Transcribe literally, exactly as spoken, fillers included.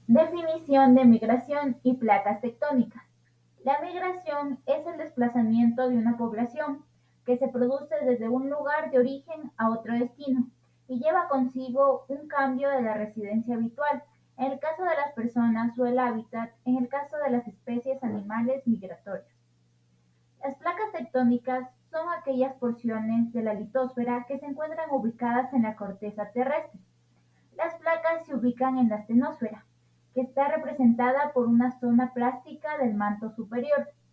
Definición de migración y placas tectónicas. La migración es el desplazamiento de una población que se produce desde un lugar de origen a otro destino y lleva consigo un cambio de la residencia habitual, en el caso de las personas o el hábitat, en el caso de las especies animales migratorias. Las placas tectónicas son aquellas porciones de la litosfera que se encuentran ubicadas en la corteza terrestre. Las placas se ubican en la astenosfera, que está representada por una zona plástica del manto superior.